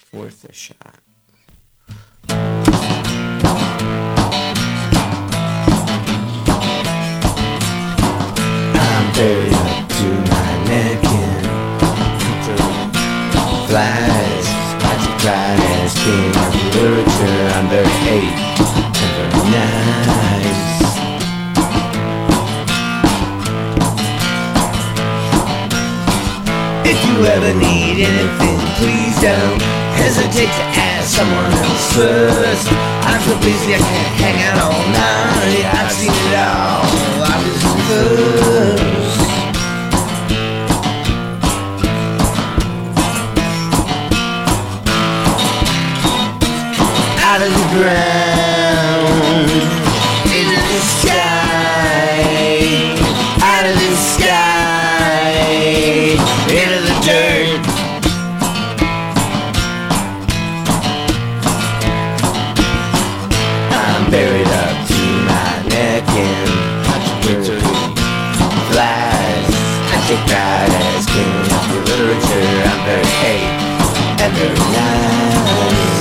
worth a shot. I'm buried up to my neck in flies. Classified as king of literature. I'm very hate and very nice. If you ever need anything, please don't hesitate to ask someone else first. I'm so busy I can't hang out all night. I've seen it all, I've listened first. Out of the ground, into the sky, out of the sky, into the dirt. I'm buried up to my neck in flies. I take pride as king of the literature. I'm very hate and very nice.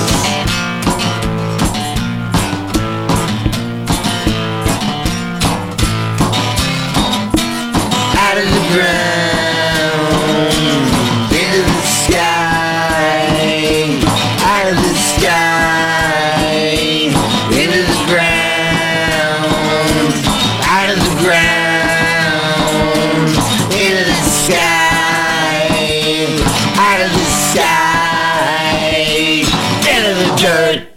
Out of the ground, into the sky, out of the sky, into the ground, out of the ground, into the sky, out of the sky, into the dirt.